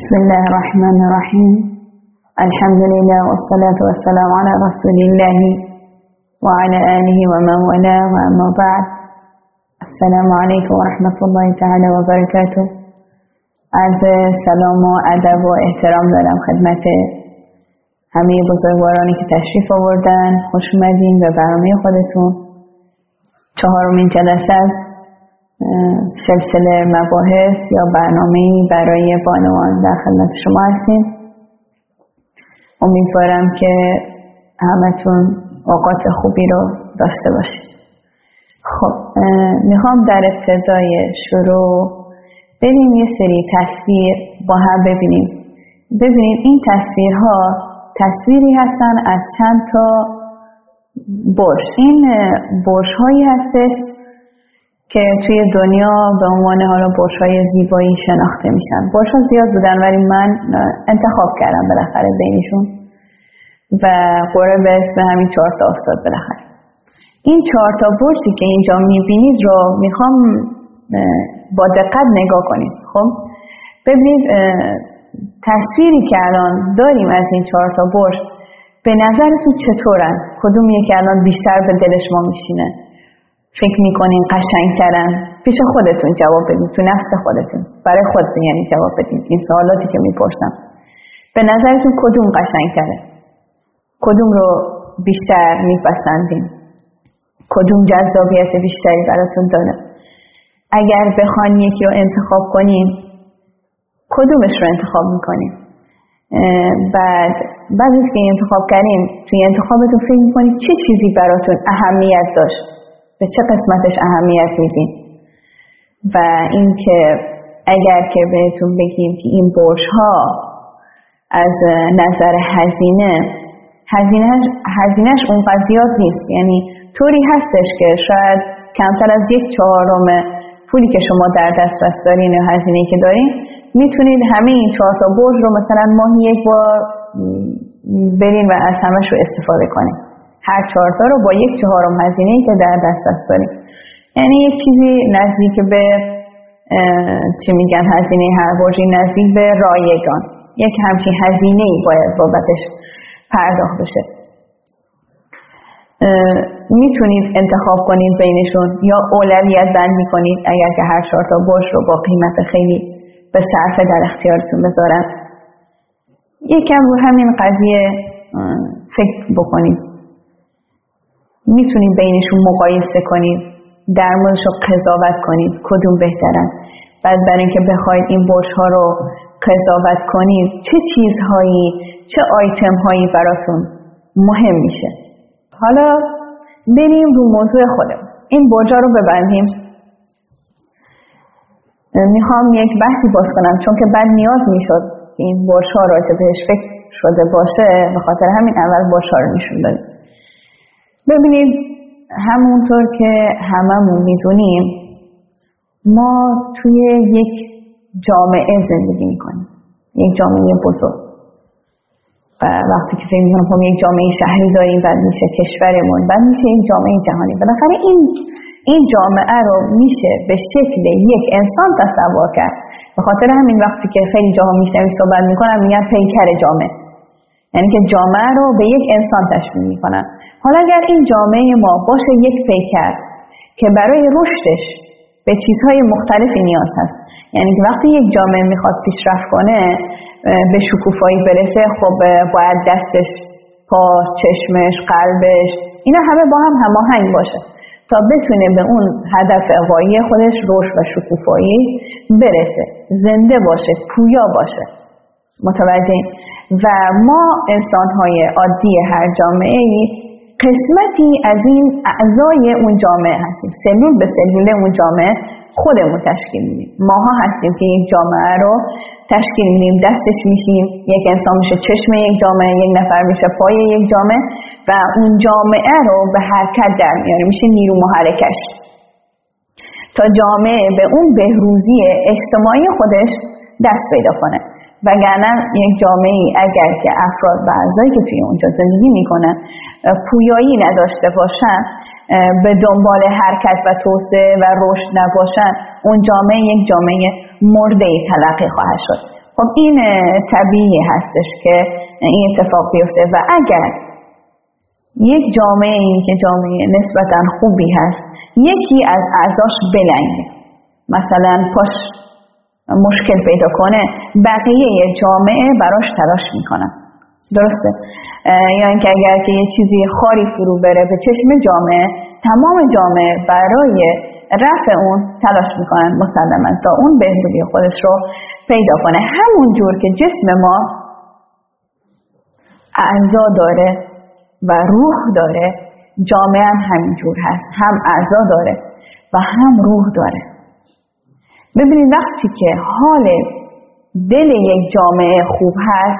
بسم الله الرحمن الرحيم. الحمد لله والصلاة والسلام على رسول الله وعلى آله ومن والاه، وأما بعد. السلام عليكم ورحمة الله تعالى وبركاته. عرض سلام و ادب و احترام دارم خدمت همه بزرگوارانی که تشریف آوردن. خوش اومدین به برنامه خودتون. 4مین جلسه از سلسله مباحث یا برنامه‌ای برای بانوان در خدمت شما هستیم. امیدوارم که همتون اوقات خوبی رو داشته باشید. خب میخوام در ابتدای شروع بریم یه سری تصویر با هم ببینیم. ببینید این تصویرها تصویری هستن از چند تا برج. این برج‌هایی هستش که توی دنیا به عنوان حالا برج‌های زیبایی شناخته میشن. برج‌ها زیاد بودن ولی من انتخاب کردم بالاخره بینشون و قرار به اسم همین 4 تا افتاد بالاخره. این 4 تا برجی که اینجا میبینید رو میخوام با دقت نگاه کنید. خب ببینید تصویری که الان داریم از این 4 تا برج به نظرتون چطورن؟ کدوم یکی الان بیشتر به دل شما میشینه؟ فکر میکنین قشنگترن؟ پیش خودتون جواب بدین، تو نفس خودتون، برای خودتون یعنی جواب بدین این سوالاتی که میپرسم. به نظرتون کدوم قشنگتره؟ کدوم رو بیشتر میپسندین؟ کدوم جذابیت بیشتری براتون داره؟ اگر بخواین یکی رو انتخاب کنین کدومش رو انتخاب میکنین؟ بعد از که انتخاب کردین توی انتخابتون فکر میکنید چه چیزی براتون اهمیت داشت؟ به چه قسمتش اهمیت میدین؟ و اینکه اگر که بهتون بگیم که این برج‌ها از نظر هزینهش اونقدر زیاد نیست، یعنی طوری هستش که شاید کمتر از 1/4 پولی که شما در دسترس دارین یا هزینه‌ای که دارین میتونید همه این 4 تا برج رو مثلا ماهی 1 بار برین و از همش رو استفاده کنین. هر 4 تا رو با 1/4 هزینه‌ای که در دسترس دارین، یعنی یک چیزی نزدیک به چی میگن هزینه هر برجی نزدیک به رایگان، یک همچین هزینه‌ای باید بابتش پرداخت بشه. میتونید انتخاب کنید بینشون یا اولویت بندی کنید اگر که هر 4 تا برج رو با قیمت خیلی به صرفه در اختیارتون بذارن. یکم رو همین قضیه فکر بکنید. میتونید بینشون مقایسه کنید، در موردش قضاوت کنید کدوم بهترن. بعد برای اینکه بخواید این برج‌ها رو قضاوت کنید چه چیزهایی، چه آیتم هایی براتون مهم میشه. حالا بریم رو موضوع خودم. این برج‌ها رو ببندیم. میخوام یک بحثی باز کنم چون که بعد نیاز میشد که این برج‌ها راجع بهش فکر شده باشه، به خاطر همین اول برج‌ها رو نشون دادیم. ببینید همونطور که هممون میدونیم ما توی یک جامعه زندگی میکنیم، یک جامعه بزرگ. و وقتی که فکر میکنم خب یک جامعه شهری داریم، بعد میشه کشورمون، بعد میشه یک جامعه جهانی. بالاخره این جامعه رو میشه به شکل یک انسان تصور کرد. به خاطر همین وقتی که خیلی جاها میشنویم صحبت میکنن میگن پیکر جامعه، یعنی که جامعه رو به یک انسان تشبیه میکنن. حالا اگر این جامعه ما باشه یک پیکر که برای رشدش به چیزهای مختلفی نیاز هست، یعنی که وقتی یک جامعه میخواد پیشرفت کنه به شکوفایی برسه، خب باید دستش، پاش، چشمش، قلبش، اینا همه با هم هماهنگ باشه تا بتونه به اون هدف غایی خودش، رشد و شکوفایی برسه، زنده باشه، پویا باشه. متوجه؟ و ما انسان‌های عادی هر جامعه‌ای قسمتی از این اعضای اون جامعه هستیم. سلول به سلول اون جامعه خودمون تشکیل میدیم. ماها هستیم که یک جامعه رو تشکیل میدیم. دستش میشیم، یک انسان میشه چشم یک جامعه، یک نفر میشه پای یک جامعه و اون جامعه رو به حرکت در میاره، میشه نیرو محرکش تا جامعه به اون بهروزی اجتماعی خودش دست پیدا کنه. وگرنه یک جامعه اگر که افراد و اعضایی که توی اونجا زندگی میکنن پویایی نداشته باشن، به دنبال حرکت و توسعه و رشد نباشن، اون جامعه یک جامعه مرده‌ای تلقی خواهد شد. خب این طبیعی هستش که این اتفاق بیفته و اگر یک جامعه این که جامعه نسبتاً خوبی هست یکی از اعضاش بلنگه، مثلا پاش مشکل پیدا کنه، بقیه جامعه براش تلاش میکنن، درسته؟ یا اینکه اگر که یه چیزی خاری فرو بره به چشم جامعه، تمام جامعه برای رفع اون تلاش میکنن مسلماً تا اون بهبودی خودش رو پیدا کنه. همون جور که جسم ما اعضا داره و روح داره، جامعه هم همینجور هست، هم اعضا داره و هم روح داره. ببینید وقتی که حال دل یک جامعه خوب هست،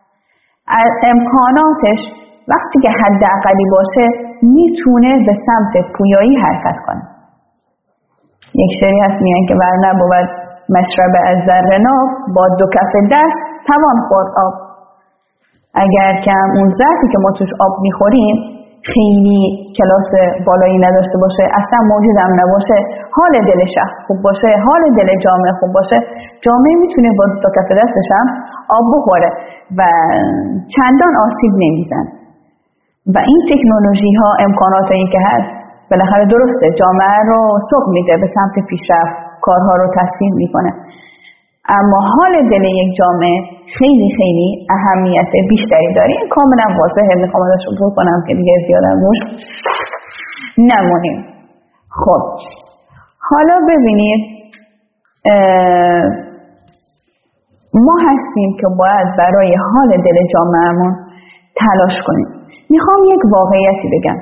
امکاناتش وقتی که حداقلی باشه میتونه به سمت پویایی حرکت کنه. یک شعری هست میگن که ور نبود مشرب از ذره ناب، با دو کف دست توان خورد آب. اگر که اون ظرفی که ما توش آب میخوریم خیلی کلاس بالایی نداشته باشه، اصلا موجود هم نباشه، حال دل شخص خوب باشه، حال دل جامعه خوب باشه، جامعه میتونه با دو کف دستش هم آب بخوره و چندان آسیب نمیزن. و این تکنولوژی ها، امکاناتی که هست بالاخره درسته جامعه رو سوق میده به سمت پیشرفت، کارها رو تسهیل میکنه، اما حال دل یک جامعه خیلی خیلی اهمیت بیشتری داره. این کاملا واضحه، میخوام ازش عبور کنم که دیگه زیادم روش نمونیم. خب حالا ببینید ما هستیم که باید برای حال دل جامعهمون تلاش کنیم. میخوام یک واقعیتی بگم،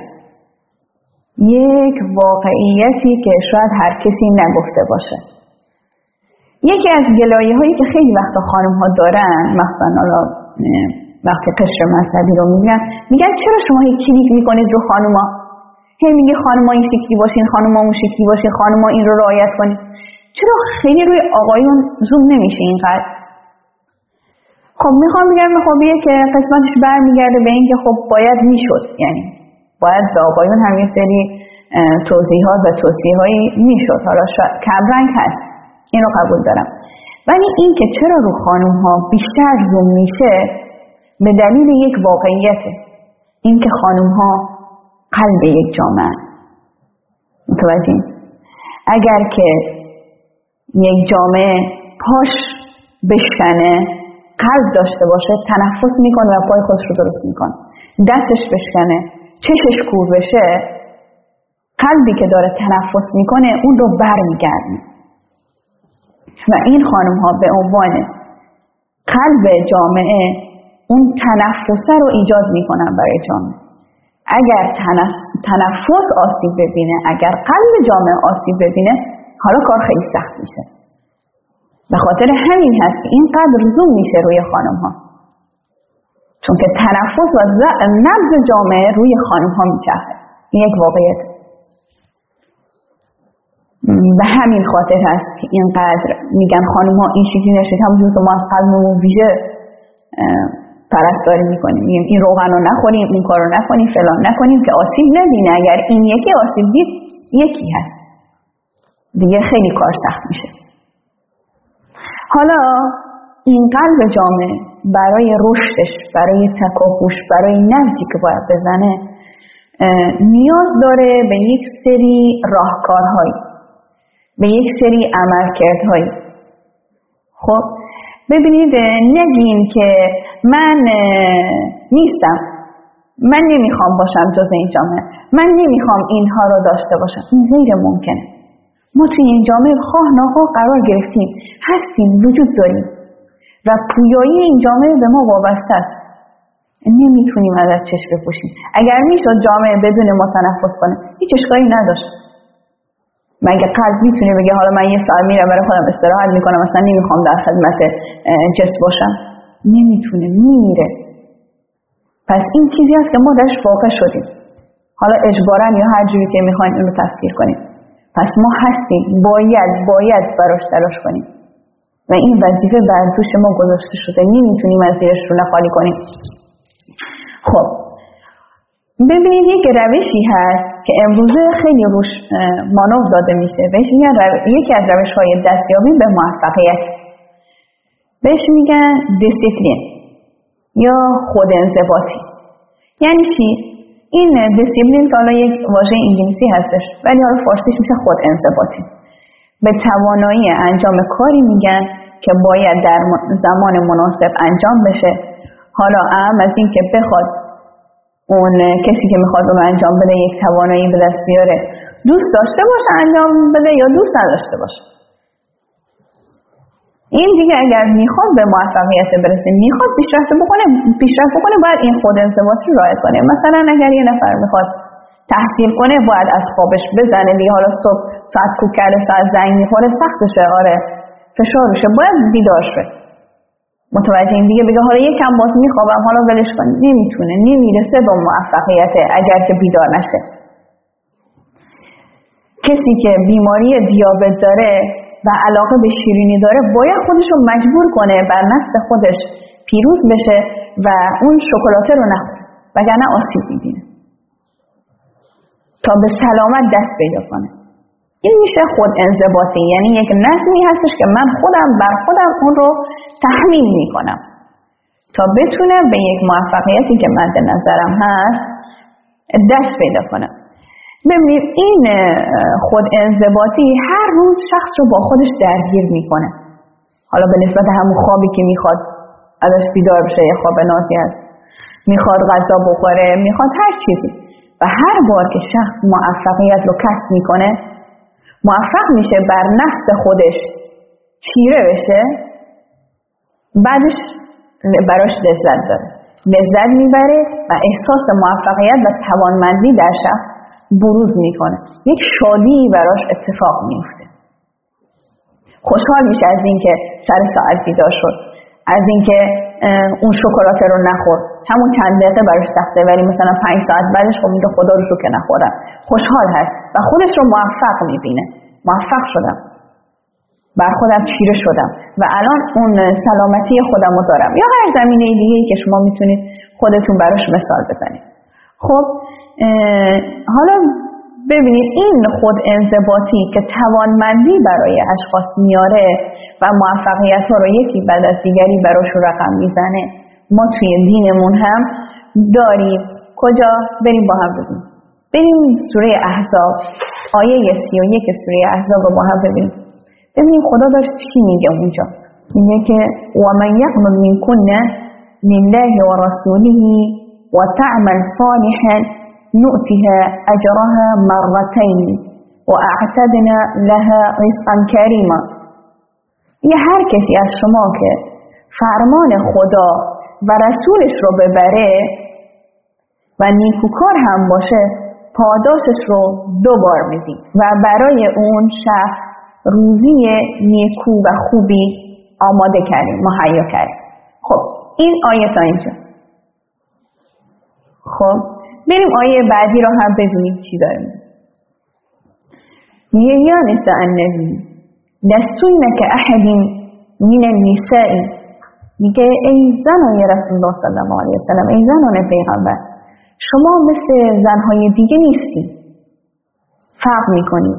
یک واقعیتی که شاید هر کسی نگفته باشه. یکی از گلایه هایی که خیلی وقتا خانم ها دارن، مخصوصا وقتی قشر مذهبی رو میگن چرا شما هی کلیک میکنید رو خانم ها؟ هی میگه خانم ها این شکلی باشین، خانم ها اون شکلی باشین، خانم ها این رو رعایت کنید. چرا خیلی روی آقایون زوم نمیشه اینقدر؟ خب میخوام بگم خب که قسمتش برمیگرده به این که خب باید میشد، یعنی باید به آقایون هم یه سری توضیحات و توصیه‌هایی میشد. حالا کمرنگ هست، اینو قبول دارم، ولی این که چرا رو خانم ها بیشتر زوم میشه به دلیل یک واقعیته، این که خانم ها قلب یک جامعه. متوجهین؟ اگر که یک جامعه پاش بشکنه، قلب داشته باشه، تنفس میکنه و پای خودش رو درست میکنه، دستش بشکنه، چشش کور بشه، قلبی که داره تنفس میکنه اون رو برمیگردونه و این خانم ها به عنوان قلب جامعه اون تنفسه رو ایجاد میکنن برای جامعه. اگر تنفس آسیب ببینه، اگر قلب جامعه آسیب ببینه، حالا کار خیلی سخت میشه. به خاطر همین هست که اینقدر زوم میشه روی خانم ها، چون که تنفس و نبض جامعه روی خانم ها میچرخه. این یک واقعیت. به همین خاطر هست که اینقدر میگن خانم ها این شکلی نشید، همونجور که ما از قلبمون ویژه پرستاری میکنیم، این روغن رو نخوریم، این کار رو نکنیم، فلان نکنیم که آسیب نبینه. اگر این یکی آسیب دید، یکی هست دیگه، خیلی کار سخت میشه. حالا این قلب جامعه برای رشدش، برای تکاپوش، برای نبضی که باید بزنه، نیاز داره به یک سری راهکارهایی، به یک سری عملکردهایی. خب ببینید، نگین که من نیستم، من نمیخوام باشم جز این جامعه، من نمیخوام اینها رو داشته باشم. این غیر ممکنه. ما توی این جامعه خواه ناخواه قرار گرفتیم، هستیم، وجود داریم و پویایی این جامعه به ما وابسته است. نمیتونیم از چشم بپوشیم. اگر میشد جامعه بدون ما تنفس کنه، هیچ اشکالی نداشت. مگه قلب میتونه بگه حالا من یه ساعت میرم برای خودم استراحت میکنم، مثلا نمیخوام در خدمت جسم باشم؟ نمیتونه، میمیره. پس این چیزی است که ما درش واقع شدیم، حالا اجباراً یا هر جوری که میخواین اینو تفسیر کنیم. پس ما هستیم، باید براش تلاش کنیم و این وظیفه بر دوش ما گذاشته شده، نمیتونیم از زیرش رو خالی کنیم. خب ببینید، یک روشی هست که امروزه خیلی روش مانور داده میشه، بهش میگن یکی از روش‌های دستیابی به موفقیت. بهش میگن دیسیپلین یا خود انضباطی. یعنی چی؟ این دیسیپلین که حالا یک واژه انگلیسی هستش ولی حالا فارسیش میشه خود انضباطی. به توانایی انجام کاری میگن که باید در زمان مناسب انجام بشه. حالا اهم از این که بخواد اون کسی که میخواد اون انجام بده یک توانایی به دست بیاره، دوست داشته باشه انجام بده یا دوست نداشته باشه. این دیگه اگر میخواد به موفقیت برسه، میخواد پیشرفت بکنه باید این خود انضباط رو رعایت کنه. مثلا اگر یه نفر میخواد تحصیل کنه باید از خوابش بزنه دیگه. حالا صبح ساعت کوک کرده، ساعت زنگ میخوره، سختشه، آره فشار روشه، باید بیدار شه. متوجه این دیگه بگه حالا یکم باز میخوابم حالا ولش کن، نمیتونه، نمیرسه به موفقیت اگر که بیدار نشه. کسی که بیماری دیابت داره و علاقه به شیرینی داره باید خودش رو مجبور کنه بر نفس خودش پیروز بشه و اون شکلاته رو نخوره وگرنه آسیب میبینه تا به سلامت دست پیدا کنه. این میشه خود انضباطی، یعنی یک نظمی هستش که من خودم بر خودم اون رو تحمیل میکنم تا بتونم به یک موفقیتی که مد نظرم هست دست پیدا کنم. ببینید این خود انضباطی هر روز شخص رو با خودش درگیر میکنه. حالا به نسبت همون خوابی که میخواد ازش بیدار بشه، یه خواب نازی هست، میخواد غذا بخوره، میخواد هر چیزی، و هر بار که شخص موفقیت رو کسب میکنه، موفق میشه بر نفس خودش چیره بشه، بعدش براش لذت داره، لذت میبره و احساس موفقیت و توانمندی در شخص بروز میکنه، یک شادی براش اتفاق میفته. خوشحال میشه از اینکه سر ساعت بیدار شد، از اینکه اون شکلات رو نخورد. همون چند دقیقه براش سخته ولی مثلا 5 ساعت بعدش خب میگه خدا رو شکر که نخوردم. خوشحال هست و خودش رو موفق میبینه. موفق شدم، بر خودم چیره شدم و الان اون سلامتی خودم رو دارم. یا هر زمینه دیگه‌ای که شما میتونید خودتون براش مثال بزنید. خب حالا ببینید این خود انضباطی که توانمندی برای اشخاص میاره و موفقیت ها رو یکی بعد از دیگری براش رقم میزنه، ما توی دینمون هم داریم. کجا؟ بریم با هم ببینیم. بریم سوره احزاب آیه 31 سوره احزاب رو با هم ببینیم. ببینیم خدا داشت چی میگه اونجا. میگه که ومن یقنط منکن لله و رسوله و تعمل صالحا نؤتها اجرها مرتين واعتدنا لها رزقا کریما. یه هر کسی از شما که فرمان خدا و رسولش رو ببره و نیکوکار هم باشه، پاداشش رو 2 بار میدیم و برای اون شخص روزی نیکو و خوبی آماده کردیم، مهیا کردیم. خب این آیه تا اینجا. خب بریم آیه بعدی رو هم ببینیم چی داریم. میگه یا نساء النبی لستن کاحد من النساء. میگه ای زنان رسول الله صلی الله علیه و سلم، ای زنان پیغمبر، شما مثل زنهای دیگه نیستید، فرق میکنید.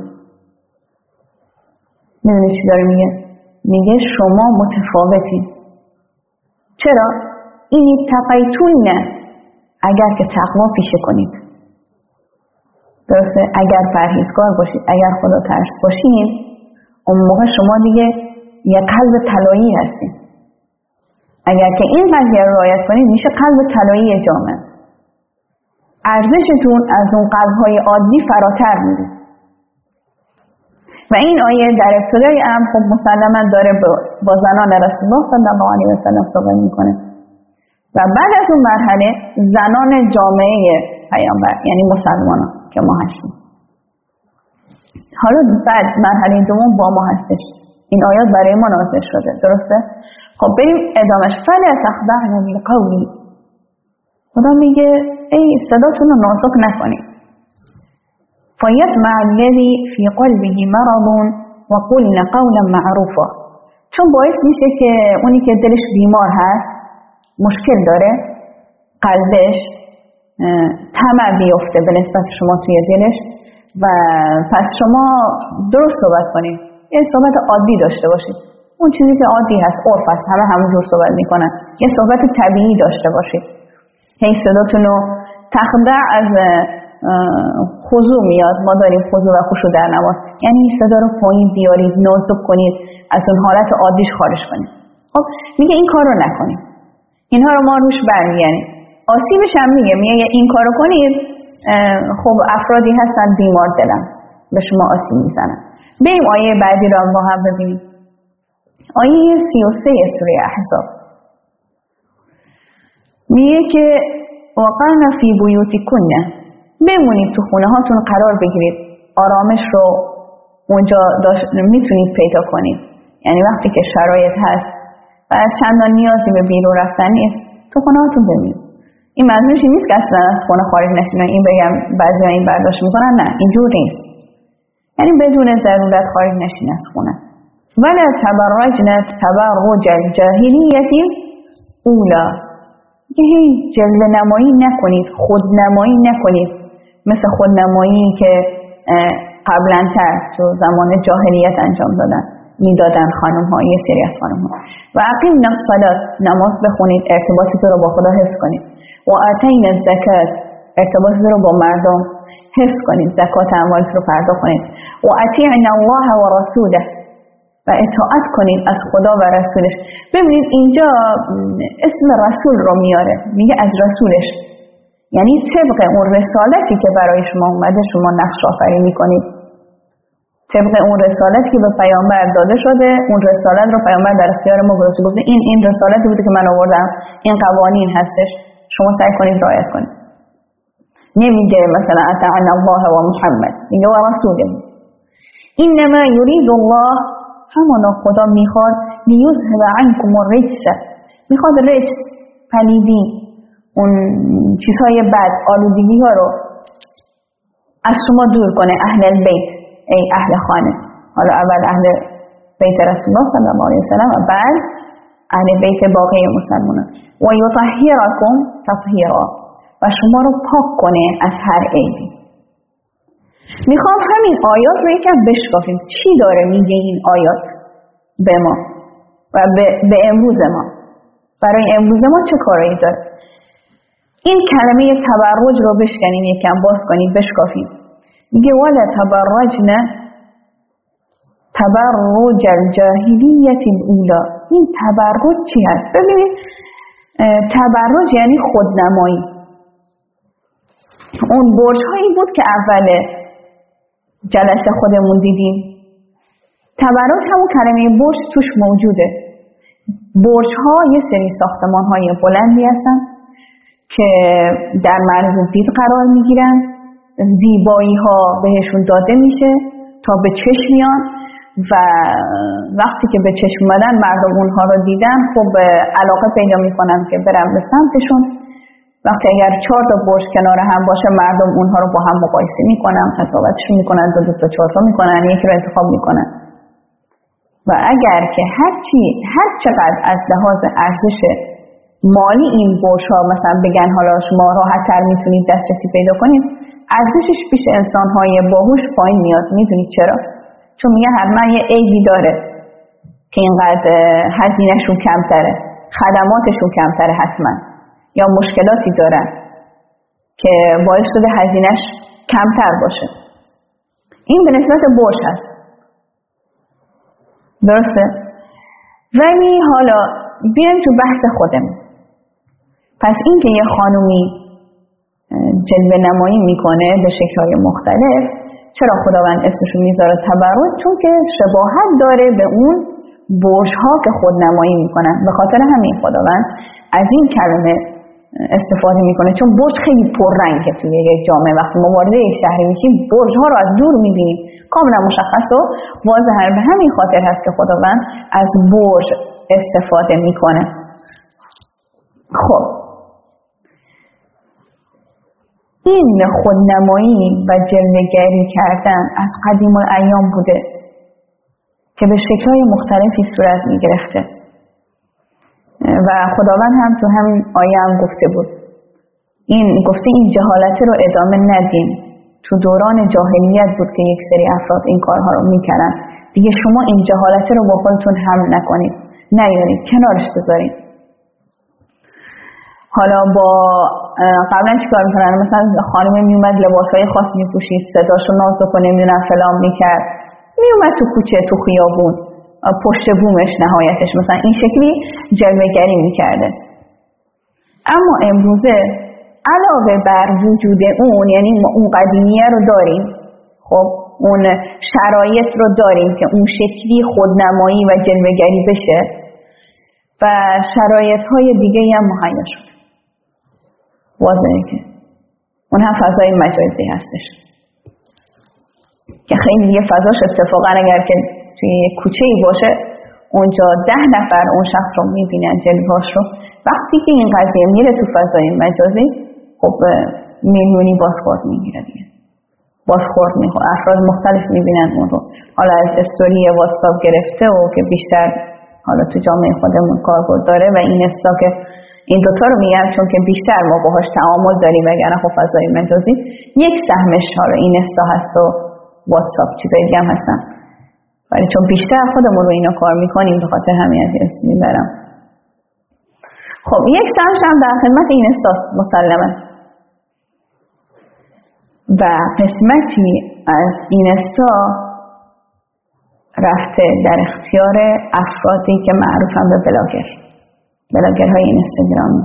میدونی چی داره میگه؟ میگه شما متفاوتید. چرا؟ اینی تقیتون، اگر که تقوا پیشه کنید. درسته؟ اگر پرهیزگار باشید، اگر خدا ترس باشید، اون موقع شما دیگه یه قلب طلایی هستید. اگر که این قضیه رو رعایت کنید میشه قلب طلایی جامعه. ارزشتون از اون قلب‌های عادی فراتر میره. و این آیه در ابتدای امر خب مسلماً داره با زنان رسول الله صلی الله علیه و سلم صحبت میکنه و بعد از اون مرحله زنان جامعه پیامبر یعنی مسلمانان که ما هستیم. حالا بعد مرحله دوم با ما هستش. این آیات برای ما نازل شده، درسته؟ خب بریم ادامش. فلا تخضعن بالقول. خدا میگه ای صداتون رو نازک نکنید. فیطمع الذی فی قلبه مرض وقلن قولا معروفا. چون باعث میشه که اونی که دلش بیمار هست، مشکل داره، قلبش طمع بیفته به نسبت شما توی دلش و پس شما درست صحبت کنید. یه صحبت عادی داشته باشید. اون چیزی که عادی هست، عرف هست، همونجور صحبت میکنن. یه صحبت طبیعی داشته باشید. هی صداتون رو تخدع از خضوع میاد. ما داریم خضوع و خشوع در نماز، یعنی صدا رو پایین بیارید، نازک کنید، از اون حالت عادیش خارج کنید. خب میگه این کار رو نکنید، اینها رو ما روش برمیگردیم. آسیبش هم میگه این کار رو کنید، خب افرادی هستن بیمار دلن به شما آسیب میزنن. بریم آیه بعدی رو با هم ببینیم. آیه 33 سوره احزاب میگه که وقرن فی بیوتکن، بمونید تو خونه هاتون قرار بگیرید، آرامش رو اونجا میتونید پیدا کنید. یعنی وقتی که شرایط هست و چندان نیازی به بیرون رفتن نیست، تو خونه هاتون بمونید. این منظورش نیست که اصلا از خونه خارج نشین. این بگم بعضیا این برداشت میکنن، نه اینجور نیست. یعنی بدون ضرورت خارج نشین از خونه. ولا تبرجن تبرج الجاهلیت اولا، هیچ جلوه نمایی نکنید، خودنمایی نکنید مثل خودنمایی که قبلا تر تو زمان جاهلیت انجام میدادن خانم ها، یه سری از خانم ها. و اقیمنا الصلاة، نماز بخونید، ارتباطت رو با خدا حفظ کنید. و آتینا الزکات، ارتباطت رو با مردم حفظ کنید، زکات اموالت رو پرداخت کنید. و اطیعنا الله و رسوله، و اطاعت کنید از خدا و رسولش. ببینید اینجا اسم رسول رو میاره، میگه از رسولش، یعنی طبق اون رسالتی که برای شما اومده شما نقش آفرینی کنید. طبق اون رسالتی که به پیامبر داده شده، اون رسالت رو پیامبر در اختیار ما گذاشته، گفته این رسالتی بوده که من آوردم، این قوانین هستش، شما سعی کنید رعایت کنید. نمیگه مثلا اطعنا الله و محمد، میگه و رسوله. انما یرید الله، همانا خدا میخواد، لیذهب عنکم الرجس، میخواد رجس، پلیدی، اون چیزهای بد، آلودگی ها رو از شما دور کنه. اهل البیت، ای اهل خانه، حالا اول اهل بیت رسول الله صلی الله علیه وسلم و بعد اهل بیت باقی مسلمانان. و یطهرکم تطهیرا، و شما رو پاک کنه از هر عیبی. میخوام همین آیات رو یکم بشکافیم. چی داره میگه این آیات به ما و به امروز ما؟ برای امروز ما چه کارایی داره؟ این کلمه تبرج رو بشکنیم، یکم باز کنیم، بشکافیم. میگه ولا تبرجن تبرج الجاهلیت الاولا. این تبرج چی هست؟ ببینید تبرج یعنی خودنمایی. اون برج هایی بود که اول جلسه خودمون دیدیم. تبرج همون کلمه برج توش موجوده. برج ها یه سری ساختمان های بلندی هستن که در معرض دید قرار میگیرن، زیبایی ها بهشون داده میشه تا به چشم میان و وقتی که به چشم اومدن مردم اونها رو دیدن، خب علاقه پیدا میکنن که برن به سمتشون. وقتی اگر 4 تا برج کنار هم باشه مردم اونها رو با هم مقایسه میکنن، قضاوتشون میکنن، 2 تا 4 تا میکنن، یکی رو انتخاب میکنن. و اگر که هر چقدر از لحاظ ارزش مالی این برج ها مثلا بگن حالا شما راحت تر میتونید دسترسی پیدا کنید، ارزشش پیش انسان های باهوش پایین میاد. میدونید چرا؟ چون میگه حتما یه عیبی داره که اینقدر هزینهشون کمتره، خدماتشون کمتره حتما، یا مشکلاتی دارن که باعث شده هزینهش کمتر باشه. این به نسبت برج هست، درسته؟ ولی حالا بیایم تو بحث خودمون. پس این که یه خانومی جلوه نمایی میکنه به شکل‌های مختلف، چرا خداوند اسمشو میذاره تبرج؟ چون که شباهت داره به اون برج‌ها که خودنمایی میکنن. به خاطر همین خداوند از این کلمه استفاده میکنه، چون برج خیلی پررنگه توی یک جامعه. وقتی ما وارد یک شهری میشیم برج‌ها رو از دور میبینیم، کاملا مشخص و واضحه. به همین خاطر هست که خداوند از برج استفاده میکنه. خب این خودنمایی و جلوه‌گری کردن از قدیم الایام بوده که به شکل‌های مختلفی صورت میگرفته و خداوند هم تو همین آیه هم گفته بود، این جهالت رو ادامه ندیم. تو دوران جاهلیت بود که یک سری افراد این کارها رو میکردن. دیگه شما این جهالت رو با خودتون حمل نکنید، نیارید، کنارش بذارید. حالا با قبلا چیکار میکنن؟ مثلا خانم میومد لباسهای خاص میپوشید، صداشو نازک و نمیدونم فلان میکرد، میومد تو کوچه، تو خیابون، پشت بومش نهایتش مثلا این شکلی جلوه‌گری میکرده. اما امروزه علاوه بر وجود اون، یعنی ما اون قدیمیه رو داریم، خب اون شرایط رو داریم که اون شکلی خودنمایی و جلوه‌گری بشه و شرایط‌های دیگه هم مهیا شد. واضحه که اون هم فضای مجازی هستش که خیلی دیگه فضاش اتفاقا اگر که توی یک کوچه‌ای باشه اونجا 10 نفر اون شخص رو میبینن، جلوه‌اش رو. وقتی که این قضیه میره تو فضای مجازی، خب میلیونی بازخورد میگیره دیگه، بازخورد میخوره، افراد مختلف میبینن اون رو، حالا از استوری واتساپ گرفته و که بیشتر حالا تو جامعه خودمون کاربرد داره و این استا که این دوتا رو میگم چون که بیشتر ما باهاش تعامل داریم، وگرنه خب فضای مجازی یک سهمش حالا این استا هست و واتساپ، چیزای دیگه هم هستن، ولی چون بیشتر خودمون رو اینا کار میکنیم به خاطر همین از اسم میبرم. خب یک سهمش هم در خدمت این استاست مسلمه و قسمتی از این استا رفته در اختیار افرادی که معروفن به بلاگرهای این اینستاگرامی.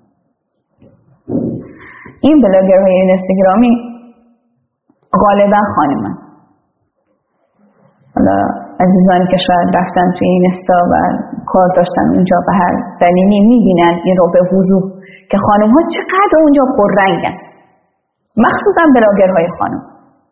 این بلاگرهای این اینستاگرامی غالبا خانمن. حالا عزیزانی که شاید رفتن توی این استا و کار داشتن اونجا به هر دلیلی میبینن این رو به وضوح که خانم ها چقدر اونجا پررنگن، مخصوصا بلاگرهای خانم.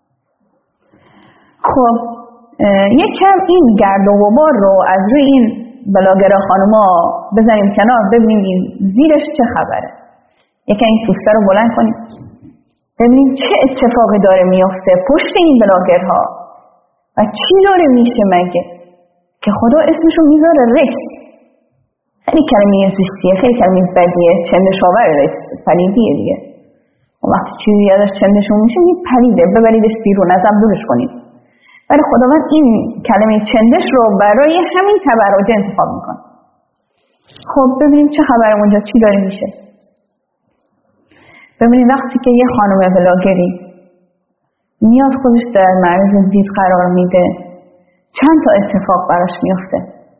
خب یک کم این گرد و غبار رو از روی این بلاگر خانوما بزنیم کنار، ببینیم این زیرش چه خبره. یکم این پوسته رو بلند کنیم ببینیم چه اتفاقی داره میفته پشت این بلاگرها و چی داره میشه مگه که خدا اسمشو میذاره رکس. خیلی کلمه زشتیه، خیلی کلمه بدیه، چندشاور رکس، پلیدیه دیگه. وقتی چیزی ازش چندشون میشه میپلیده، ببریدش بیرون، ازم دورش کنید. ولی خداوند این کلمه چندش رو برای همین تبرج انتخاب میکنه. خب ببینیم چه خبر اونجا، چی داره میشه. ببینیم وقتی که یه خانم بلاگری میاد خودش در معرض دید قرار میده، چند تا اتفاق براش میفته.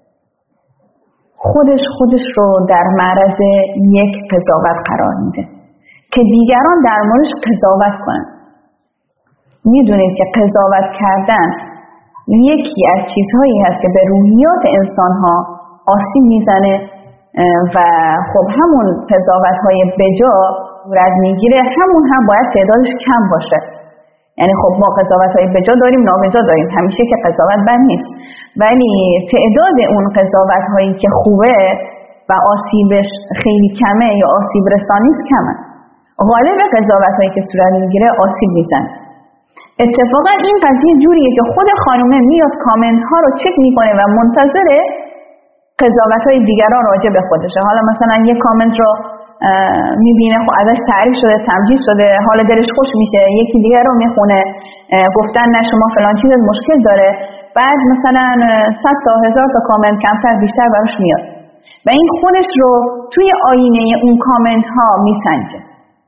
خودش رو در معرض یک قضاوت قرار میده که دیگران در موردش قضاوت کنن. میدونید که قضاوت کردن یکی از چیزهایی هست که به روحیات انسانها آسیب میزنه و خب همون قضاوت‌های بجا صورت میگیره، همون هم باید تعدادش کم باشه. یعنی خب ما قضاوت‌های بجا داریم، نابجا داریم، همیشه که قضاوت بد نیست، ولی تعداد اون قضاوت‌هایی که خوبه و آسیبش خیلی کمه یا آسیب رسانیست کمه. غالب قضاوت‌هایی که صورت میگیره آسیب میزنه. اتفاقا این قضیه جوریه که خود خانومه میاد کامنت ها رو چک میکنه و منتظره قضاوت های دیگران راجع به خودشه. حالا مثلا یه کامنت رو میبینه خب ازش تعریف شده، تمجید شده، حال دلش خوش میشه، یکی دیگر رو میخونه گفتن نه شما فلان چیز مشکل داره، بعد مثلا 100 تا 1000 تا کامنت کمتر بیشتر براش میاد و این خودش رو توی آینه اون کامنت ها میسنجه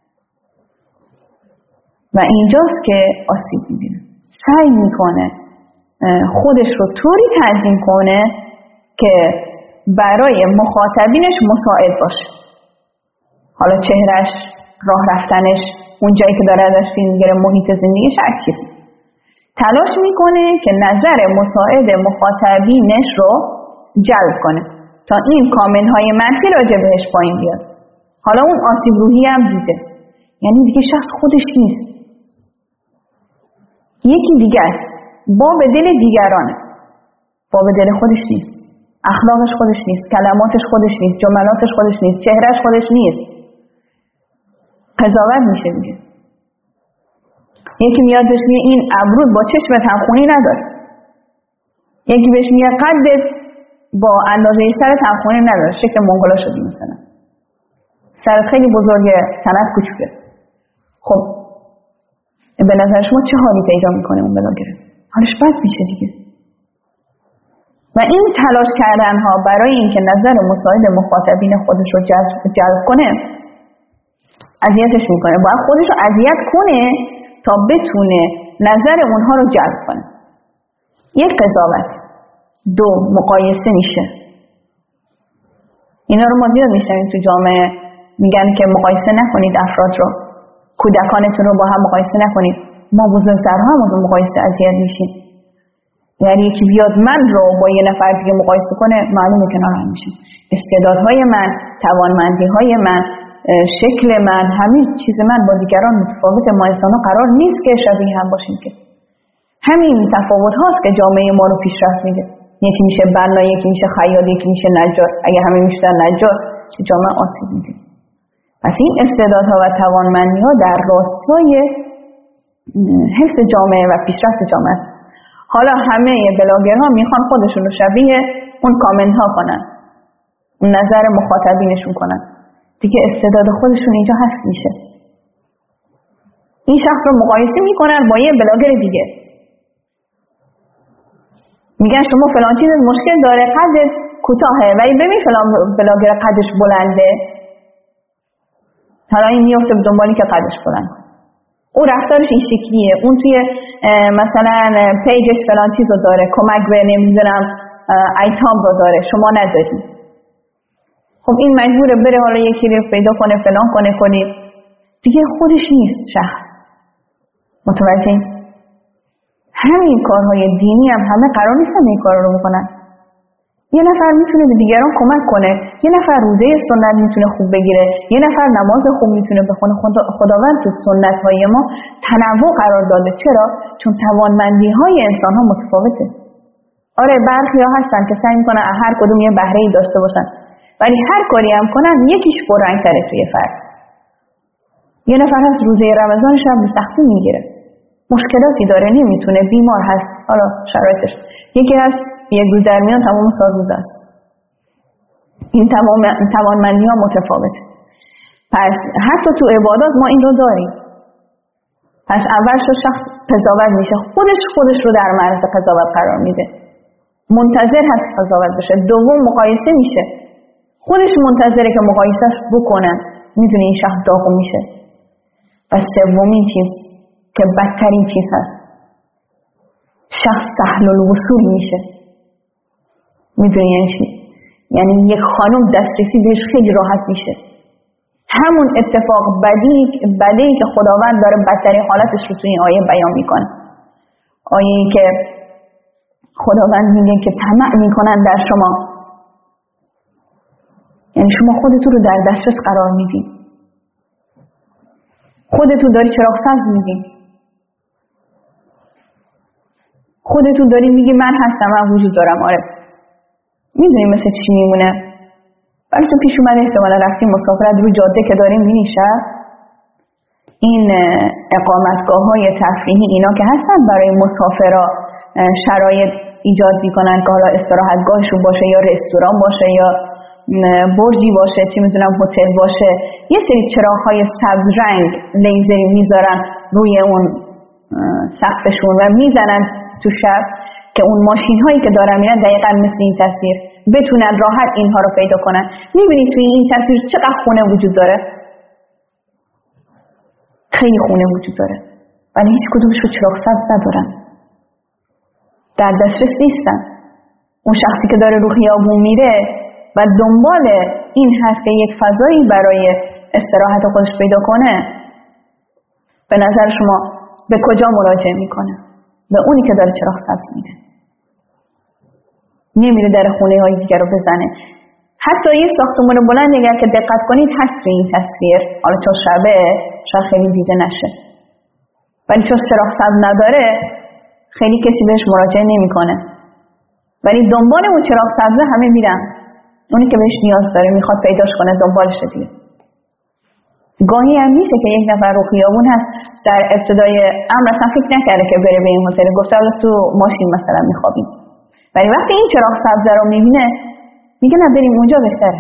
و اینجاست که آسیب می‌بینه. سعی میکنه خودش رو طوری تنظیم کنه که برای مخاطبینش مساعد باشه. حالا چهرش، راه رفتنش، اون جایی که داره ازش فیلم میگیره، محیط زندگیش، هر چیزی. تلاش میکنه که نظر مساعد مخاطبینش رو جلب کنه تا این کامنت های منفی راجع بهش پایین بیاد. حالا اون آسیب روحی هم دیده، یعنی دیگه شخص خودش نیست، یکی دیگه است، باب دل دیگرانه، باب دل خودش نیست، اخلاقش خودش نیست، کلماتش خودش نیست، جملاتش خودش نیست، چهرهش خودش نیست. قضاوت میشه دیگه. یکی میاد بهش میگه این ابرود با چشمت همخونی نداره، یکی بهش میگه قدت با اندازه سرت همخونی نداره، شکل منگولا شدی مثلا، سرت خیلی بزرگه، تنت کوچیکه. خب به نظر شما چه حالی پیدا میکنه اون بلاگره؟ حالش بد میشه دیگه. و این تلاش کردن ها برای اینکه نظر مساعد مخاطبین خودش رو جلب کنه اذیتش میکنه. باید خودش رو اذیت کنه تا بتونه نظر اونها رو جلب کنه. یک قضاوت، دو مقایسه میشه. اینا رو ما زیاد میشنویم تو جامعه، میگن که مقایسه نکنید افراد رو، کودکانتون رو با هم مقایسه نکنید. ما بزرگترها هم از مقایسه اذیت میشیم. یعنی یکی بیاد من رو با یه نفر دیگه مقایسه کنه، معلومه که ناراحت میشیم. استعدادهای من، توانمندی‌های من، شکل من، همین چیز من با دیگران متفاوت. ما انسان‌ها قرار نیست که شبیه هم باشیم که. همین تفاوت هاست که جامعه ما رو پیشرفت میده. یکی میشه بنا، یکی میشه خیاط، یکی میشه نجار. اگه همه میشدن نجار، جامعه آسیب میده. پس این استعدادها و توانمندی‌ها در راستای حفظ جامعه و پیشرفت جامعه است. حالا همه بلاگرها میخوان خودشون رو شبیه اون کامنت ها کنن، اون نظر مخاطبینشون کنن. دیگه استعداد خودشون اینجا هست میشه. این شخص رو مقایسه میکنن با یه بلاگر دیگه. میگن شما فلان چیز مشکل داره، قدش کوتاهه، ولی ببین فلان بلاگر قدش بلنده. حالا این میفته به دنبالی که قدش بلنده. او رفتارش این شکلیه، اون توی مثلا پیجش فلان چیز رو داره، کمک به نمیدونم ایتام رو داره، شما نداری. خب این مجبوره بره حالا یکی رو پیدا کنه، فلان کنه دیگه خودش نیست شخص. متوجه؟ همین کارهای دینی هم همه قرار نیستن این کار رو بکنن. یه نفر میتونه به دیگران کمک کنه، یه نفر روزه سنت میتونه خوب بگیره، یه نفر نماز خوب میتونه بخونه. خداوند تو سنت های ما تنوع قرار داده. چرا؟ چون توانمندی های انسان ها متفاوته. آره برخی ها هستن که سعی میکنن هر کدوم یه بهره ای داشته باشن، ولی هر کاری هم کنن یکیش پررنگ تره توی فرد. یه نفر هست روزه رمضانش هم به سختی میگیره، مشکلاتی داره، نمیتونه، بیمار هست، حالا شرایطش. یکی هست یک روز در میان تمام سال روزه است. این توانمندی ها متفاوته. پس حتی تو عبادات ما این رو داریم. پس اولش رو شخص قضاوت میشه، خودش رو در معرض قضاوت قرار میده، منتظر هست قضاوت بشه. دوم مقایسه میشه، خودش منتظره که مقایسهش بکنن، میدونه این شخص داغون میشه. و سومین چیز که بدترین چیز هست، شخص سهل الوصول میشه. میدونی یعنی چی؟ یعنی یک خانم دسترسی بهش خیلی راحت میشه. همون اتفاق بدی که خداوند داره بدترین حالتش رو توی این آیه بیان میکنه. آیه‌ای که خداوند میگه که طمع میکنن در شما، یعنی شما خودتون رو در دسترس قرار میدین، خودتون داری چراغ سبز میدین، خودتون داری میگی من هستم، من وجود دارم. آره میدونی مثل چی میمونه؟ ولی تو پیش اومده احتمالا رفتیم مسافرت رو جاده که داریم میبینی شهر این اقامتگاه های تفریحی اینا که هستن برای مسافرها شرایط ایجاد میکنن که حالا استراحتگاهشون باشه یا رستوران باشه یا برجی باشه، چی میدونم هتل باشه، یه سری چراغ‌های سبز رنگ لیزری میذارن روی اون سقفشون و میزنن تو شب که اون ماشین هایی که دارن میرن دقیقاً مثل این تصویر بتونن راحت اینها رو پیدا کنن. میبینید توی این تصویر چقدر خونه وجود داره؟ خیلی خونه وجود داره، ولی هیچ کدومش رو چراغ سبز ندارن، در دسترس نیستن. اون شخصی که داره رو خیابون میره و دنبال این هست که یک فضایی برای استراحت خودش پیدا کنه، به نظر شما به کجا مراجعه میکنه؟ به اونی که داره چراغ سبز میده. نمیره در خونه های دیگر رو بزنه. حتی یه ساختمان بلند اگر که دقت کنید هست به این تصویر، حالا چون شبه شاید خیلی دیده نشه، ولی چون چراغ سبز نداره خیلی کسی بهش مراجعه نمیکنه، ولی دنبال اون چراغ سبز همه میرن. اونی که بهش نیاز داره میخواد پیداش کنه دنبالش دیگه. گاهی هم میشه که یک نفر رو خیابون هست در ابتدای امر اصلا فکر نکرده که بره به این هتل، گفته حالا تو ماشین مثلا میخوابیم، ولی وقتی این چراغ سبز رو میبینه میگه نه بریم اونجا بهتره،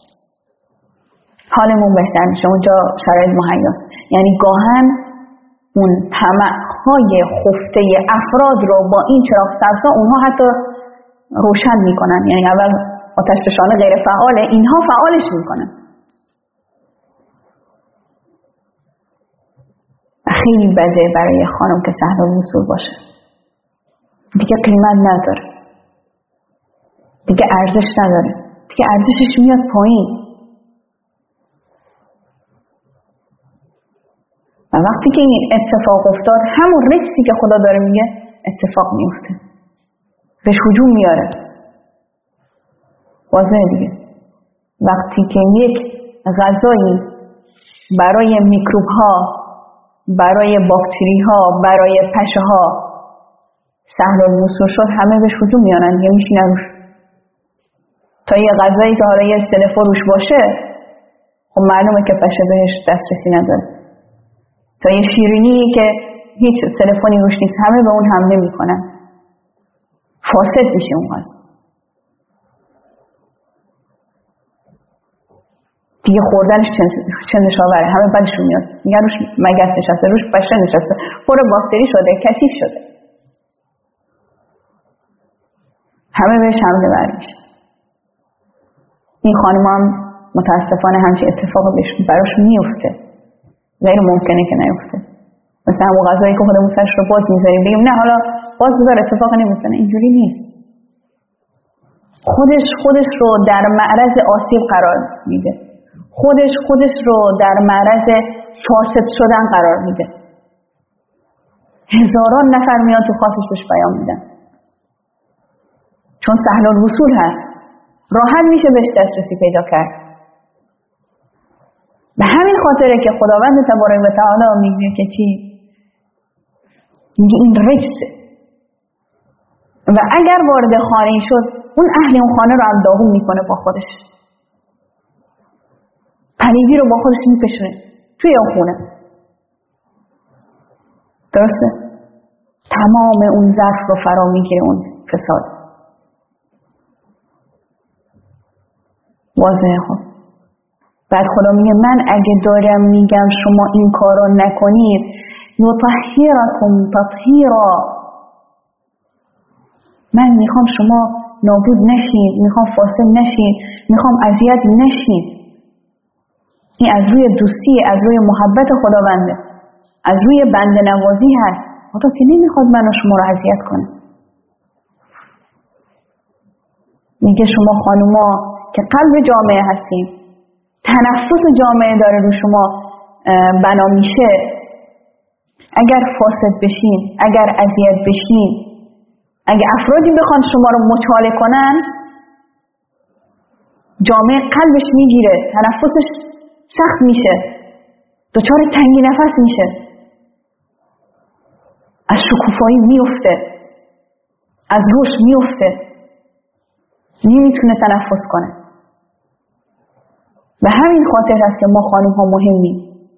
حالمون بهتر میشه، اونجا شرایط مهیاست. یعنی گاهن اون طمع‌های خفته افراد رو با این چراغ سبزها اونها حتی روشن میکنن. یعنی اول آتشفشان غیر فعاله، اینها فعالش میکنن. خیلی بده برای خانم که سهل الوصول باشه. دیگه قیمت نداره، دیگه ارزش نداره، دیگه ارزشش میاد پایین. و وقتی که این اتفاق افتاد، همون رکسی که خدا داره میگه اتفاق میفته، بهش هجوم میاره. واضحه دیگه. وقتی که یک غذایی برای میکروب ها، برای باکتری ها، برای پشه ها سهل الوصول شد، همه بهش هجوم میارن، دیگه میشینه روش. تا یه غذایی که حالا یه سلفو روش باشه، خب معلومه که پشه بهش دسترسی نداره. تا یه شیرینی که هیچ سلفونی روش نیست، همه به اون حمله میکنن، فاسد میشه اون غذا. دیگه خوردنش چندش آوره، همه بدشون میاد، میگن روش مگس نشسته، روش پشه نشسته، پر باکتری شده، کثیف شده، همه بهش حمله ور میشه. این خانم هم متاسفانه همچین اتفاق براش میفته، غیر ممکنه که نیفته. مثلا همون غذایی که خودمون سرش رو باز میذاریم بگیم نه حالا باز بذار اتفاق نمیفته، اینجوری نیست. خودش رو در معرض آسیب قرار میده، خودش رو در معرض فاسد شدن قرار میده. هزاران نفر میاد تو خاصش بهش پیام میدن، چون سهل الوصول هست، راحت میشه بهش دسترسی پیدا کرد. به همین خاطره که خداوند تبارک و تعالی میگه که چی؟ میگه این رجسه و اگر وارد خانه شد، اون اهل اون خانه رو هم داغون میکنه با خودش، پلیدی رو با خودش میکشونه توی اون خونه. درسته؟ تمام اون ظرف رو فرا میگیره اون فساد. واضحه. خب بعد خدا میگه من اگه دارم میگم شما این کار رو نکنید، یطهرکم تطهیرا، من میخوام شما نابود نشید، میخوام فاسد نشید، میخوام اذیت نشید. این از روی دوستی، از روی محبت خداونده، از روی بنده نوازی هست. خدا که نمیخواد من و شما رو اذیت کنه. میگه شما خانوما که قلب جامعه هستیم، تنفس جامعه داره رو شما بنا میشه، اگر فاسد بشین، اگر اذیت بشین، اگر افرادی بخوان شما رو مچاله کنن، جامعه قلبش میگیره، تنفسش سخت میشه، دچار تنگی نفس میشه، از شکوفایی میفته، از روش میفته، نمیتونه تنفس کنه. و همین خاطر هست که ما خانم ها مهمیم.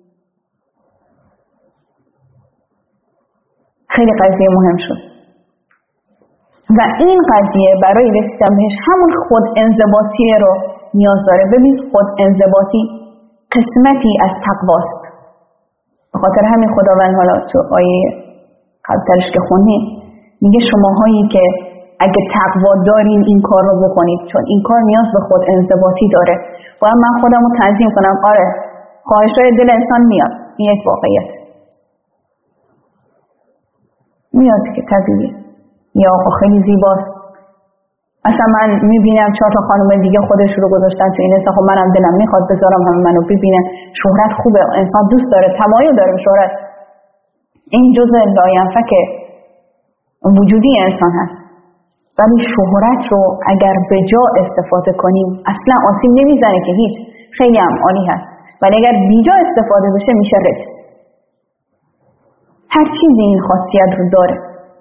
خیلی قضیه مهم شد و این قضیه برای رسیدن بهش همون خود انضباطی رو نیاز داره. ببین خود انضباطی قسمتی از تقواست. به خاطر همین خداوند حالا تو آیه قبلترش که خوندیم میگه شماهایی که اگه تقوا دارین این کار رو بکنید، چون این کار نیاز به خود انضباطی داره. باید من خودم رو تنظیم کنم. آره خواهشای دل انسان میاد، این یک واقعیت میاد که طبیعیه. یا آقا خیلی زیباست، اصلا من میبینم 4 تا خانم دیگه خودش رو گذاشتن تو این حسا، خب منم دلم میخواد بذارم همه منو ببینن. شهرت خوبه، انسان دوست داره، تمایل داره به شهرت. این جزء لاینفک وجودی انسان هست. ولی شهرت رو اگر به جا استفاده کنیم اصلا آسیب نمیزنه که هیچ، خیلی هم عالی هست. ولی اگر بی جا استفاده بشه میشه رجس. هر چیزی این خاصیت رو داره.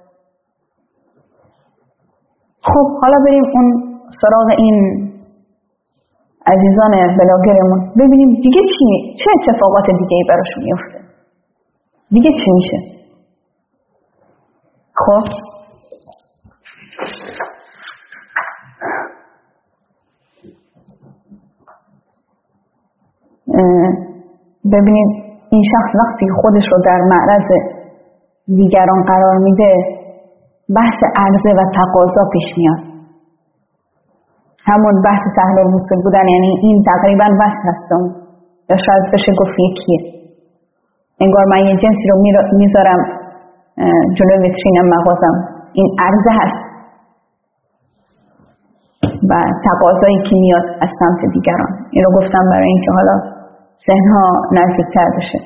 خب حالا بریم اون سراغ این عزیزان بلاگرمون، ببینیم دیگه چه اتفاقات دیگه ای براشون میفته، دیگه چی میشه. خب ببینید این شخص وقتی خودش رو در معرض دیگران قرار میده، بحث عرضه و تقاضا پیش میاد. همون بحث سهل الموصل بودن، یعنی این تقریبا وصل هستم یا شاید بشه گفت یکیه. انگار من یه جنسی رو میذارم جلوی ویترین مغازم، این عرضه هست و تقاضایی که میاد از سمت دیگران. این رو گفتم برای اینکه حالا ذهن‌ها نزدیک‌تر بشه.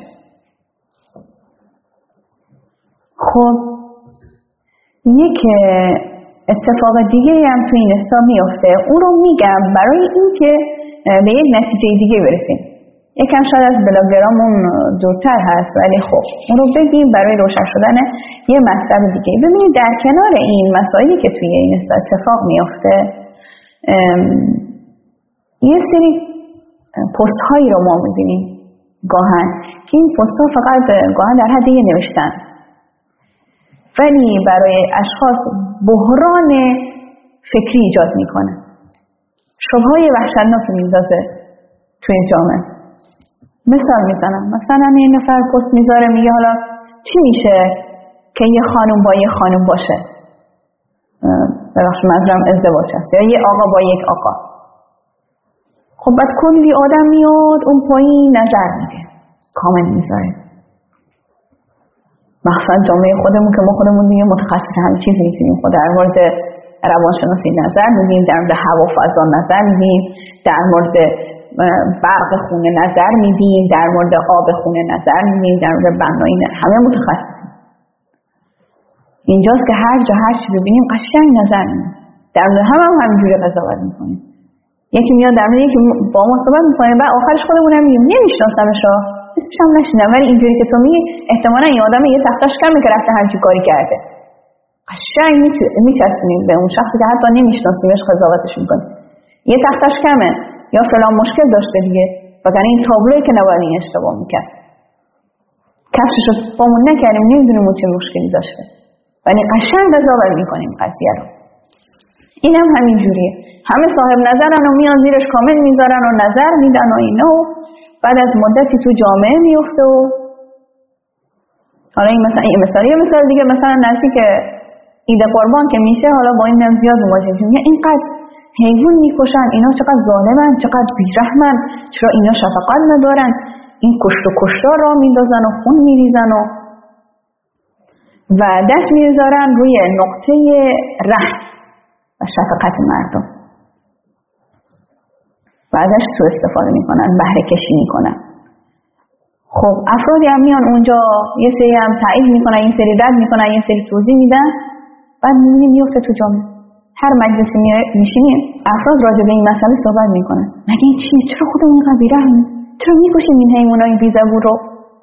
خب یک اتفاق دیگه هم تو این استا میفته، اون رو میگم برای اینکه به یک نتیجه دیگه برسیم. یکم شاید از بلاگرامون دورتر هست ولی خب اون رو بگیم برای روشن شدن یه مطلب دیگه. ببینید در کنار این مسائلی که توی این استا اتفاق میفته، یه سری پست هایی رو ما میبینیم گاهن که این پست ها فقط گاهن در حد یه نوشتن ولی برای اشخاص بحران فکری ایجاد میکنه، شبهه‌های وحشتناکی میندازه توی جامعه. مثال میزنم، مثلا این نفر پست میذاره میگه حالا چی میشه که یه خانم با یه خانم باشه، ببخشید منظورم ازدواج هست، یا یه آقا با یک آقا. خب بعد کلی آدم میاد اون پایین نظر میده، کامنت میذاره. مثلا جامعه خودمون که ما خودمون دیگه متخصص همه چیزی میتونیم، خود در مورد روانشناسی نظر میدیم، در مورد هوا و فضا نظر میدیم، در مورد برق خونه نظر میدیم، در مورد آب خونه نظر میدیم، در مورد بنایی، همه متخصصیم. اینجاست که هر جا هر چی ببینیم قشنگ نظر میدیم، در مورد همینجوری قضاوت میکنیم. یکی میاد در مورد یکی با ما صحبت میکنه، بعد آخرش خودمون هم میگیم نمیشناسمش، اسمش هم نشنیدم، ولی اینجوری که تو میگی احتمالاً این آدم یه تختش کمه که رفته همچین کاری کرده. قشنگ میچسبونیم به اون شخصی که حتی نمیشناسیمش قضاوتش میکنیم. یه تختش کمه یا فلان مشکل داشته دیگه، وگرنه این تابلویی که نباید این اشتباه میکرد. کفشش رو پامون نکردیم نمیدونیم اون چه مشکلی داشته، ولی قشنگ قضاوت میکنیم قضیه رو. این هم همین جوریه، همه صاحب نظرن و میان زیرش کامنت میذارن و نظر میدن و اینا، و بعد از مدتی تو جامعه میفته. و حالا این مثلا یه مثال دیگه، مثلا نزدیک عید قربان که میشه، حالا با این زیاد مواجه میشیم، اینقدر حیوان میکشن، اینا چقدر ظالمن، چقدر بیرحمن، چرا اینا شفقت ندارن، این کشت و کشتار را میندازن و خون میریزن و دست میذارن روی نقطه رحم و شفقت مردم و ازش سوء استفاده میکنن، بهره کشی میکنن. خب افرادی هم میان اونجا یه سری هم تایید میکنن، یه سری رد میکنن، یه سری توضیح میدن، بعد میفته تو جامعه. هر مجلسی میشینیم افراد راجع به این مسئله صحبت میکنن، مگه این چیه، چرا خودمون اینقدر بی‌رحمیم، چرا میکشیم این حیوانای بی‌زبون رو.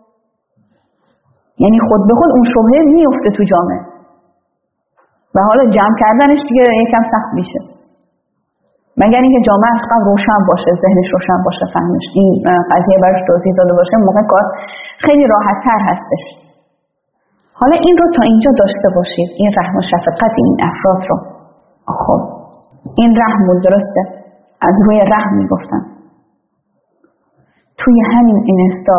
یعنی خود به خود اون شبهه میفته تو جامعه و حالا جمع کردنش دیگه یکم سخت میشه، مگر اینکه جامعه از قبل روشن باشه، ذهنش روشن باشه، فهمش این قضیه براش توضیح داده باشه، موقع کار خیلی راحت تر هستش. حالا این رو تا اینجا داشته باشید، این رحم و شفقت این افراد رو. خب این رحم بود، درسته، از روی رحم میگفتن. توی همین اینستا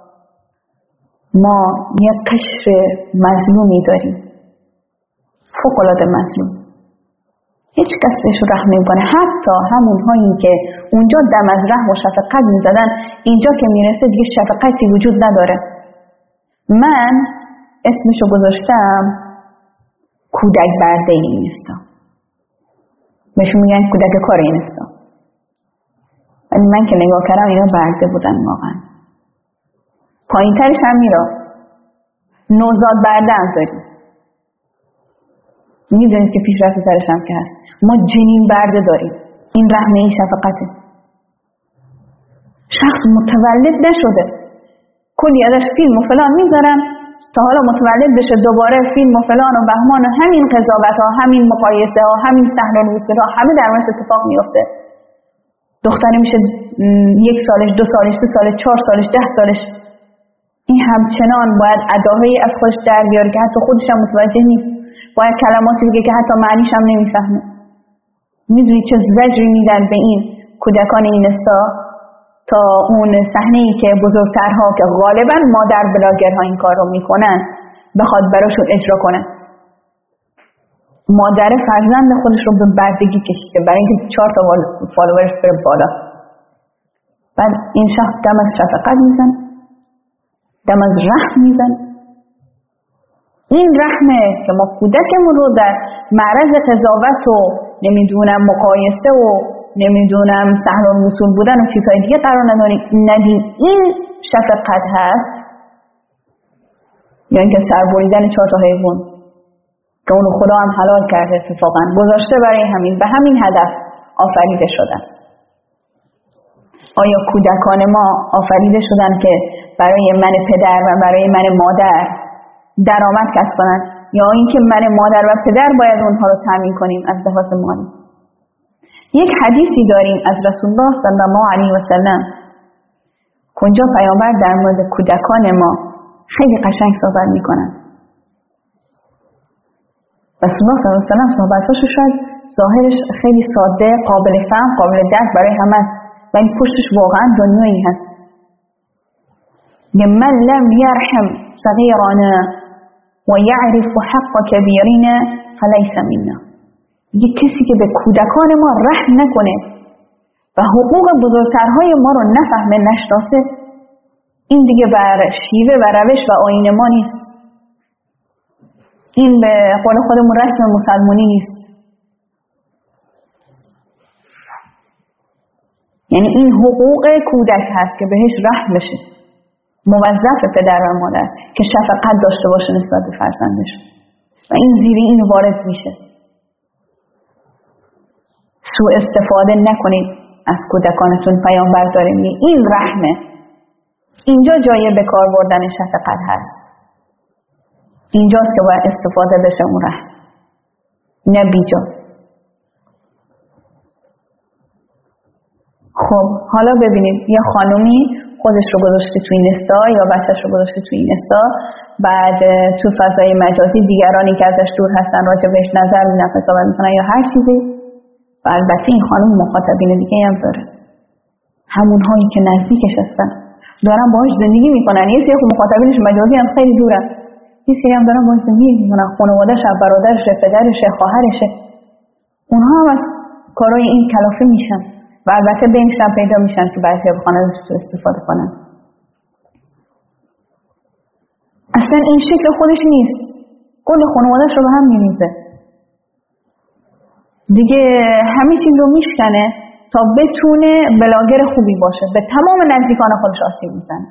ما یه قشر مظلومی داریم، فوق‌العاده مظلوم، هیچ کس بهش رحم نمی‌کنه. حتی همون هایی که اونجا دم از رحم و شفقت می‌زدن، اینجا که میرسه دیگه شفقتی وجود نداره. من اسمشو گذاشتم کودک برده این استا، بهشون میگن کودک کار این استا، ولی من که نگاه کردم اینا برده بودن واقعا. پایین ترش هم میرا نوزاد برده هم داریم، میدونید که پیشرفت سرش هم که هست. ما جنین برده داریم، این رحمه، این شفقته. شخص متولد نشده، کلی ازش فیلم و فلان میذارن تا حالا متولد بشه، دوباره فیلم و فلان و بهمان و همین قضاوت ها، همین مقایسه ها، همین صحنه نویسنده ها، همه در موردش اتفاق میفته. دختری میشه 1 سالش، 2 سالش، 3 سالش، 4 سالش، 10 سالش، این همچنان باید اداهایی از خودش در بیاره که حتی خودش هم متوجه نیست، باید کلماتی بگه که حتی معنیش هم نمیفهمه. میدونی چه زجری میدن به این کودکان این استا تا اون صحنه‌ای که بزرگترها که غالبا مادر بلاگرها این کار رو میکنن بخواد براشون اجرا کنه. مادر فرزند خودش رو به بردگی کشیده برای اینکه 4 تا فالوورش بره بالا. بعد این شخص دم از شفقت میزن، دم از رحم میزن. این رحمه که ما کودکمون رو در معرض قضاوت و نمیدونم مقایسه و نمیدونم سهل الوصول بودن و چیزهای دیگه قرار ندیم. این شفقت هست، یا اینکه سر بریدن 4 تا حیوان که اونو خدا هم حلال کرده اتفاقا گذاشته برای همین، به همین هدف آفریده شدن. آیا کودکان ما آفریده شدن که برای من پدر و برای من مادر درآمد کسب کنن، یا اینکه من مادر و پدر باید اونها رو تامین کنیم از لحاظ مالی؟ یک حدیثی داریم از رسول الله صلی الله علیه و سلم، کجا پیامبر در مورد کودکان ما خیلی قشنگ صحبت میکنن. رسول الله صلی الله علیه و سلم صحبتاش شاید ظاهرش خیلی ساده، قابل فهم، قابل درک برای همه است، ولی پشتش واقعا دنیایی هست. من لم يرحم صغيرنا ويعرف حق كبيرنا فليس منا. یه کسی که به کودکان ما رحم نکنه و حقوق بزرگترهای ما رو نفهمه، نشناسه، این دیگه بر شیوه و روش و آیین ما نیست. این به قول خودمون رسم مسلمانی نیست. یعنی این حقوق کودک هست که بهش رحم بشه، موظف پدر و مادر که شفقت داشته باشه نسبت به فرزندش، و این زیر این وارد میشه. سوء استفاده نکنید از کودکانتون. پیامبر داره میگه این رحمه، اینجا جای به کار بردن شفقت هست، اینجاست که باید استفاده بشه اون رحم، نه بیجا. خب حالا ببینید یه خانومی خودش رو گذاشته تو اینستا یا بچهش رو گذاشته تو اینستا، بعد تو فضای مجازی دیگرانی که ازش دور هستن راجع بهش نظر میدن، قضاوت میکنن یا هر چیزی. و البته این خانم مخاطبین دیگه هم داره، همون هایی که نزدیکش هستن دارن باهاش زندگی میکنن. یه سری مخاطبینش مجازی هم خیلی دورن، یه سری هم دارن باهاش زندگی میکنن، خانواده‌اش، برادرش، پدرش، خواهرش، اونها هم از کارهای این کلافه میشن و البته بینش هم پیدا میشن که بعضی بخوان ازش استفاده کنن. اصلا این شکل خودش نیست، کل خانواده‌اش رو به هم میریزه دیگه، همه چیز رو میشکنه تا بتونه بلاگر خوبی باشه، به تمام نزدیکان خودش آسیب میزنه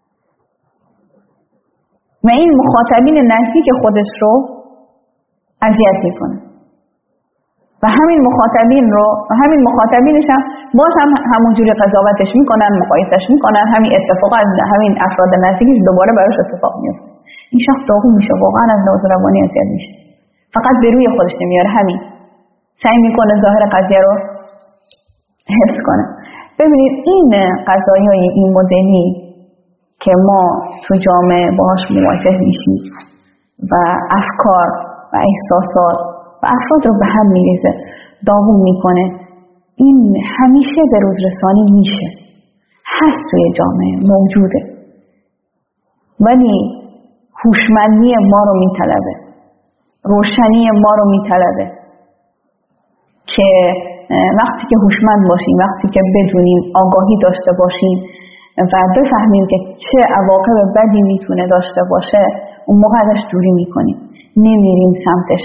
و این مخاطبین نزدیک خودش رو اذیت میکنه و همین مخاطبین رو و همین مخاطبینش هم باز هم همونجوری قضاوتش میکنن، مقایسش میکنن، همین اتفاق از همین افراد نزدیکش دوباره براش اتفاق میفته. این شخص داغون میشه، واقعا از لحاظ روانی اذیت میشه، فقط به روی خودش نمیاره، همین سعی میکنه ظاهر قضیه رو حفظ کنه. ببینید این قضایای این مدلی که ما تو جامعه باهاش مواجه میشیم و افکار و احساسات و افراد رو به هم میریزه، داغون میکنه، این همیشه به روز رسانی میشه، هست توی جامعه، موجوده، ولی هوشمندی ما رو میطلبه، روشنی ما رو میطلبه که وقتی که هوشمند باشیم، وقتی که بدونیم، آگاهی داشته باشیم و بفهمیم که چه عواقب بدی میتونه داشته باشه، اون موقع ازش دوری میکنیم، نمیریم سمتش.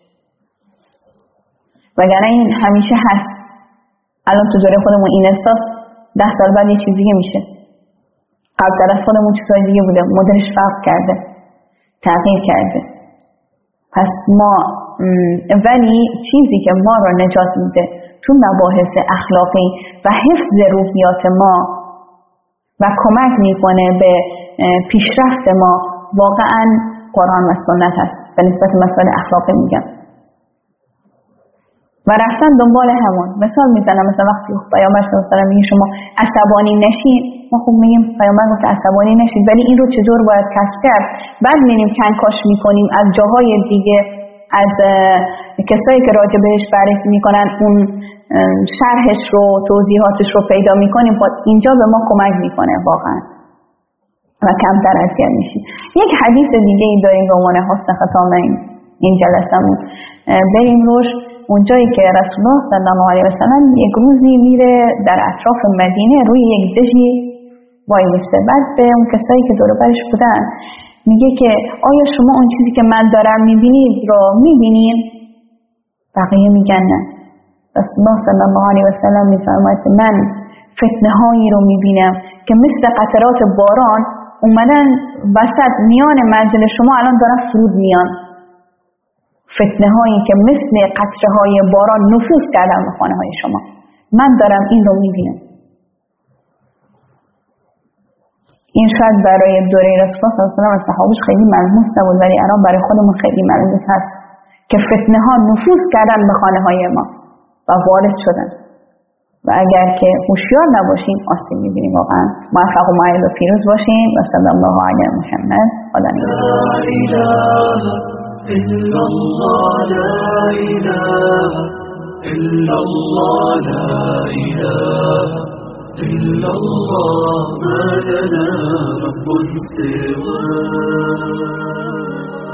وگرنه این همیشه هست. الان تو دوره خودمون این احساس 10 سال بعد یه چیز دیگه میشه، قبل از خودمون چیزای دیگه بوده، مدلش فرق کرده، تغییر کرده. پس ما ولی چیزی که ما رو نجات میده تو مباحث اخلاقی و حفظ روحیات ما و کمک میکنه به پیشرفت ما واقعا قرآن و سنت هست. به نسبت مسائل اخلاقی میگم و رفتن دنبال همون. مثال میزنم، مثلا وقتی پیامبر صلی الله علیه و آله میگه شما عصبانی نشین، ما خب میگیم پیامبر گفت عصبانی نشید، ولی این رو چطور باید کسب کرد؟ بعد میریم کنکاش میکنیم از جاهای دیگه، از کسایی که راجع بهش بررسی میکنن اون شرحش رو، توضیحاتش رو پیدا میکنیم. اینجا به ما کمک میکنه واقعا و کمتر اذیت میشیم. یک حدیث دیگه ای داریم به عنوان حسن ختام این جلسمون بریم روش اونجایی که رسول الله صلی الله علیه و سلم یک روزی میره در اطراف مدینه روی یک دژی وای میسته. بعد به اون کسایی که دور برش بودن میگه که آیا شما اون چیزی که من دارم میبینید رو میبینید؟ بقیه میگن نه. رسول الله صلی الله علیه و سلم میفرماید من فتنه هایی رو میبینم که مثل قطرات باران اومدن وسط میان منزل شما الان دارن فرود میان. فتنه هایی که مثل قطره های باران نفوذ کردن به خانه های شما. من دارم این رو میبینم. این شاید برای دوره رسول الله صلی الله علیه و سلم و صحابش خیلی ملموس نبود، ولی الان برای خودمون خیلی ملموس هست که فتنه ها نفوذ کردن به خانه های ما و وارد شدن و اگر که هوشیار نباشیم آسیب می‌بینیم. واقعا موفق و معید و پیروز باشیم و صلی الله علی محمد. خدا إلا الله ما لنا رب سواه